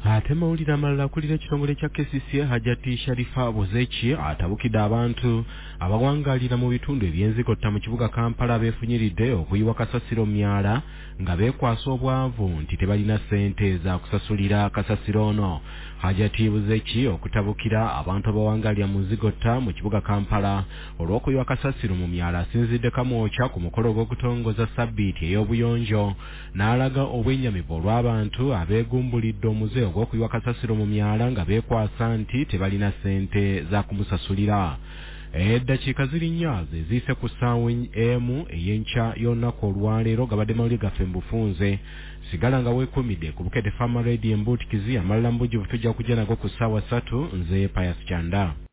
Ate mawulire amalala akulira ekitongole kya KCCA Hajati Sharifa Buzechi atabukidde abantu abawangalira mu bitundu eby'enzikotta mu kibuga Kampala beefunyiridde okuyiwa kasasiro myala nga beekwasa obwavu nti tebalina ssente za kusasulira kasasiro ono. Hajati Buzechi okutabukira abantu abawangalira mu nzigotta mu kibuga Kampala olw'okuyiwa kasasiro mu myala asinzidde Kamwokya ku mukolo gw'okutongoza sabbiiti ey'obuyonjo n'alaga obwennyamivu olw'abantu abeegumbulidde omuze ogw'okuyiwa kasasiro mu myala nga beekwasa nti tebalina ssente za kumusasulira. Eddakiika ziri nnya ziise ku ssaawa emu ey'enkya y'olunaku olwaleero gabadde mawulire gaffe mu bufunze. Sigala nga weekumidde ku Bukete Farmer Radio Embutikizi amalala mu bujjuvu tujja kujja nago ku ssaawa 3. Nze Pius Kyanda.